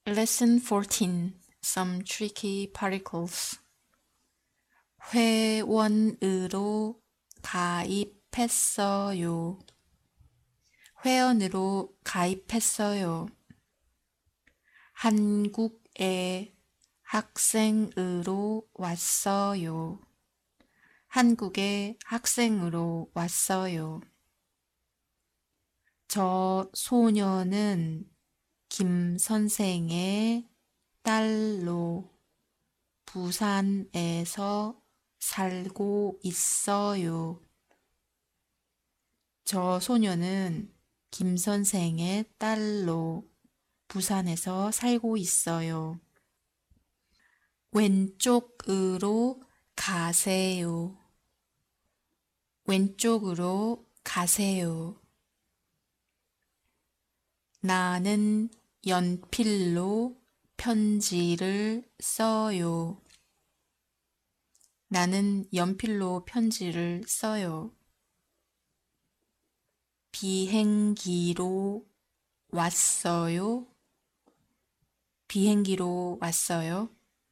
Lesson 14. Some tricky particles. 회원으로 가입했어요. 회원으로 가입했어요. 한국에 학생으로 왔어요. 한국에 학생으로 왔어요. 저 소녀는 김 선생의 딸로 부산에서 살고 있어요. 저 소녀는 김 선생의 딸로 부산에서 살고 있어요. 왼쪽으로 가세요. 왼쪽으로 가세요. 나는 연필로 편지를 써요. 나는 연필로 편지를 써요. 비행기로 왔어요. 비행기로 왔어요.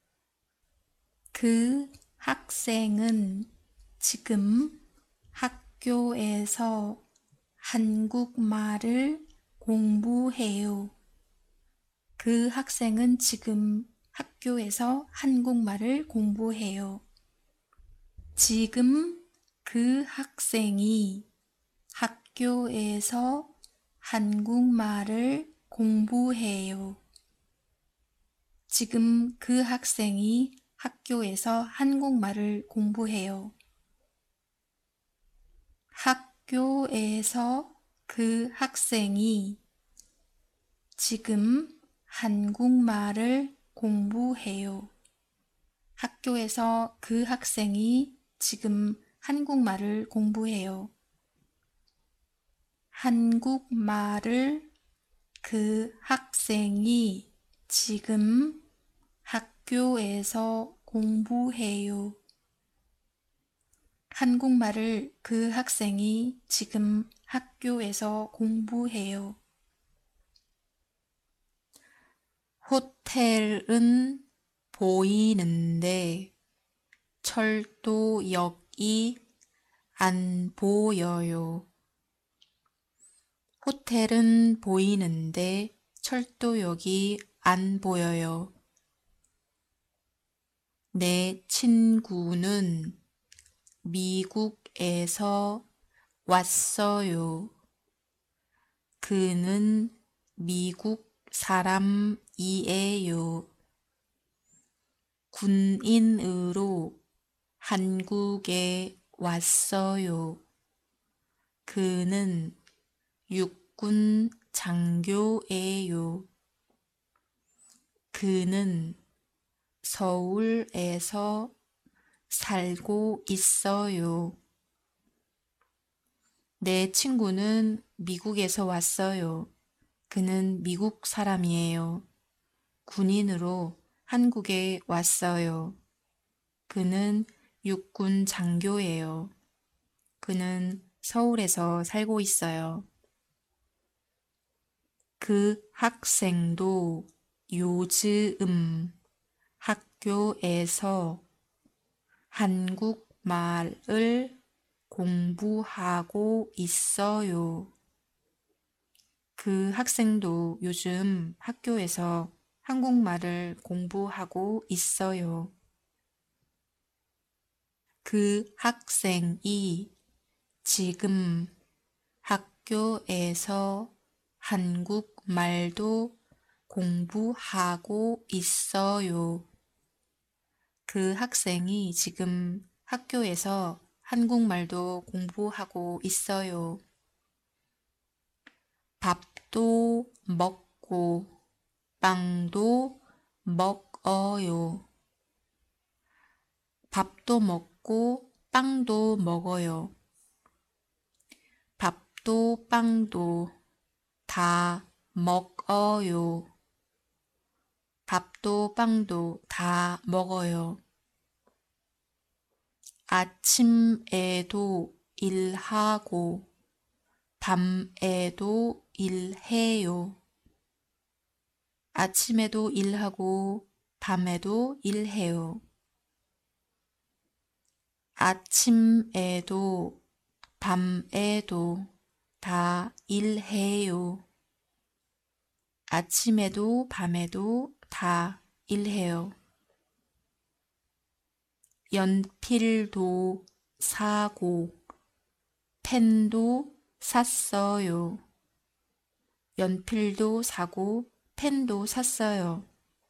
그 학생은 지금 학교에서 한국말을 공부해요. 그 학생은 지금 학교에서 한국말을 공부해요. 지금 그 학생이 학교에서 한국말을 공부해요. 지금 그 학생이 학교에서 한국말을 공부해요. 학교에서 그 학생이 지금 한국말을 공부해요. 학교에서 그 학생이 지금 한국말을 공부해요. 한국말을 그 학생이 지금 학교에서 공부해요. 한국말을 그 학생이 지금 학교에서 공부해요. 호텔은 보이는데 철도역이 안 보여요. 호텔은 보이는데 철도역이 안 보여요. 내 친구는 미국에서 왔어요. 그는 미국 사람이에요. 군인으로 한국에 왔어요. 그는 육군 장교예요. 그는 서울에서 살고 있어요. 내 친구는 미국에서 왔어요. 그는 미국 사람이에요. 군인으로 한국에 왔어요. 그는 육군 장교예요. 그는 서울에서 살고 있어요. 그 학생도 요즘 학교에서 한국말을 공부하고 있어요. 그 학생도 요즘 학교에서 한국말을 공부하고 있어요. 그 학생이 지금 학교에서 한국말도 공부하고 있어요. 그 학생이 지금 학교에서 한국말도 공부하고 있어요. 밥도 먹고 빵도 먹어요. 밥도 먹고 빵도 먹어요. 밥도 빵도 다 먹어요. 밥도 빵도 다 먹어요. 아침에도 일하고 밤에도 일해요. 아침에도 일하고 밤에도 일해요. 아침에도 밤에도 다 일해요. 아침에도 밤에도 다 일해요. 연필도 사고 펜도 샀어요. 연필도 사고 펜도 샀어요.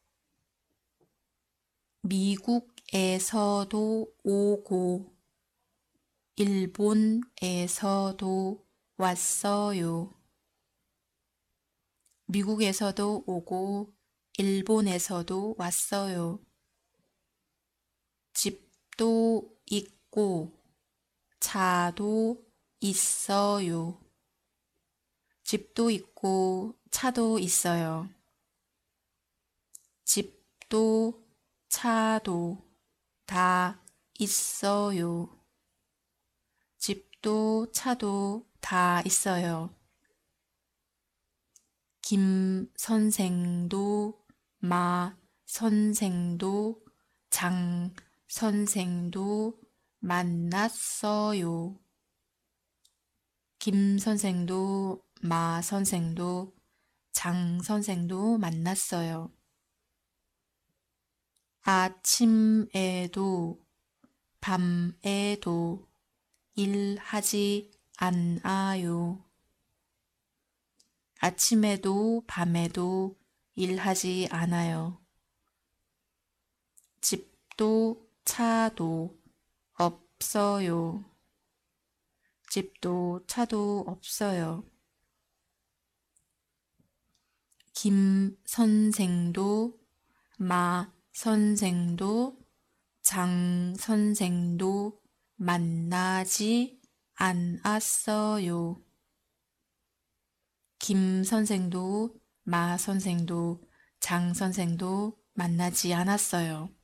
미국에서도 오고 일본에서도 왔어요. 미국에서도 오고 일본에서도 왔어요. 집도 있고 차도 있어요. 집도 있고 차도 있어요. 집도 차도 다 있어요. 집도 차도 다 있어요. 김 선생도 마 선생도 장 선생도 만났어요. 김 선생도 마 선생도 장 선생도 만났어요. 아침에도 밤에도 일하지 않아요. 아침에도 밤에도 일하지 않아요. 집도 차도 없어요. 집도 차도 없어요. 김 선생도 마 선생도 장 선생도 만나지 않았어요. 김 선생도 마 선생도 장 선생도 만나지 않았어요.